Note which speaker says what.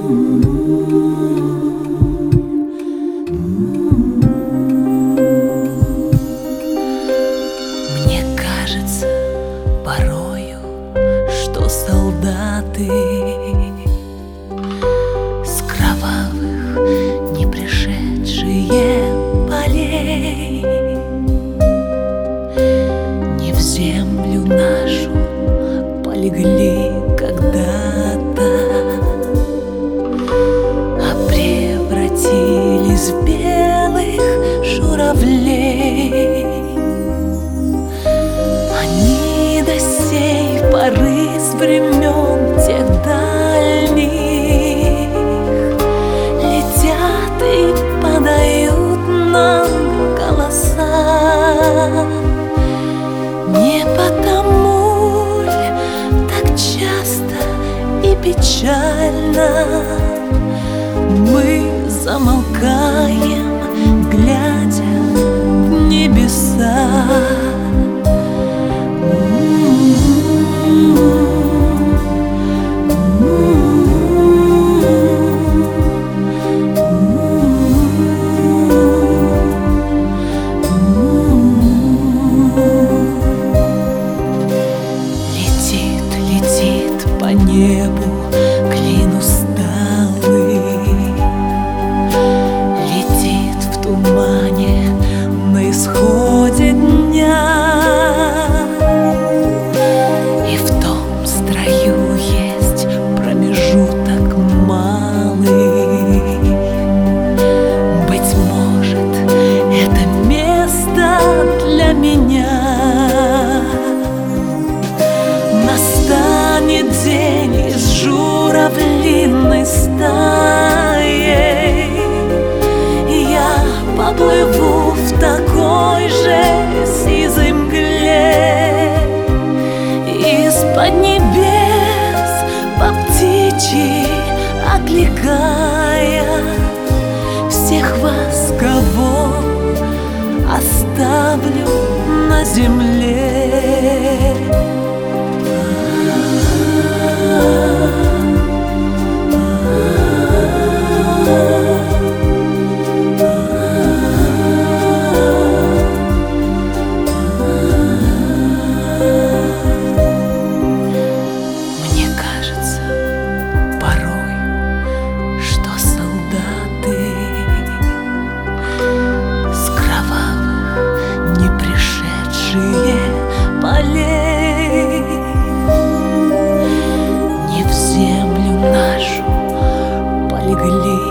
Speaker 1: Мне кажется порою, что солдаты с кровавых не пришедшие полей не в землю нашу полегли когда-то, а превратились в белых журавлей. Они до сей поры с времен тех дальних летят и подают нам голоса. Не потому ли так часто и печально мы замолкаем, глядя в небеса? Летит по небу клин усталый, летит в тумане на исходе дня. И в том строю есть промежуток малый. Быть может, это место для меня. Настанет день и с журавлиной стаей я поплыву в такой же сизой мгле. Из-под небес по птичьи окликая всех вас, кого оставлю на земле. Мне кажется порой, что солдаты с кровавых не пришедшие полей не в землю нашу полегли.